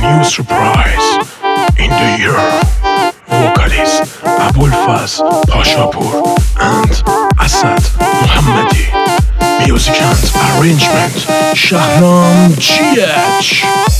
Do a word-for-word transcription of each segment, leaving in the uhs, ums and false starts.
new surprise in the year. Vocalist Abulfaz Pashapur and Asad Muhammadi. Music and arrangement Shahram G H.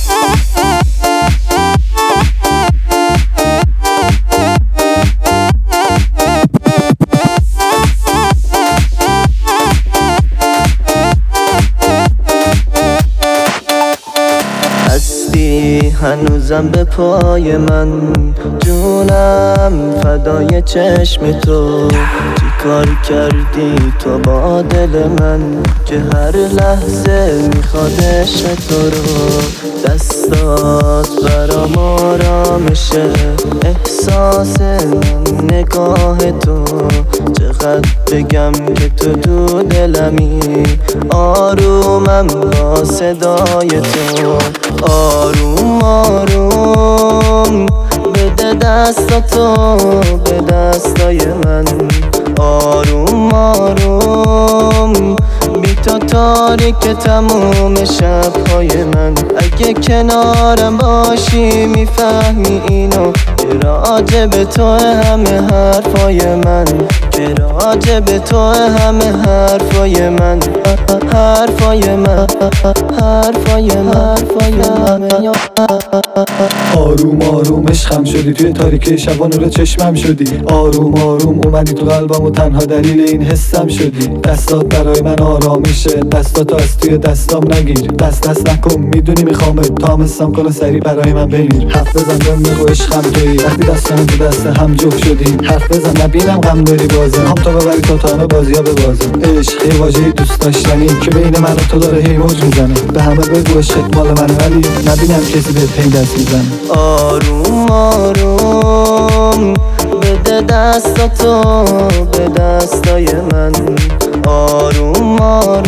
هنوزم به پای من، جونم فدای چشم تو. چی کار کردی تو با دل من که هر لحظه میخواد عشق تو رو؟ دستات برام آرامشه، احساس من نگاه تو. چقدر بگم که تو دو دلمی، آرومم با صدای تو. آروم آروم بده دستاتو به دستای من. آروم آروم بی تو تاریک تموم شبهای من. اگه کنارم باشی میفهمی اینو که راجب تو همه حرفای من، که راجب تو همه حرفای من، حرفای من، حرفای من، حرفای من. آروم آروم عشقم شدی، توی تاریکی شبا نور چشمم شدی. آروم آروم اومدی تو قلبم و تنها دلیل این حسم شدی. دستات برای من آرامیشه، دستاتو از توی دستام نگیر. دست دست نکن میدونی میخوامت، تا هم حسم کنه سری برای من بگیر. حرف بزن بهم بگو عشقم تویی، وقتی دستان تو دست هم جفت شدیم. حرف بزن نبینم غم داری بازه، هم تا ببری تا تا همه بازی ها ببازه. عشق یه واژه دوست داشتنی که بین من و تو داره هی موج میزنه. به همه بگو عشقت مال منه ولی نبینم کسی به پی دست میزنه. آروم آروم بده دستاتو به دستای من. آروم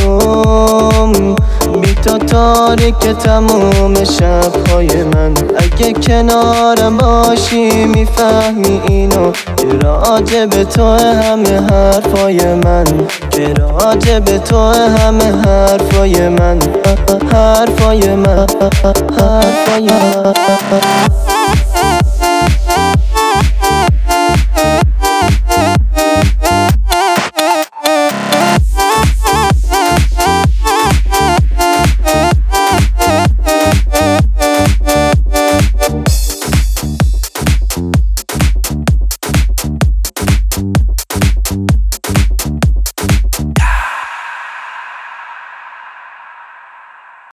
آروم بی تو تاریک تموم شبهای من. اگه کنارم باشی میفهمی اینو که راجب تو همه حرفای من، که راجب تو همه حرفای من، حرفای من، حرفای من.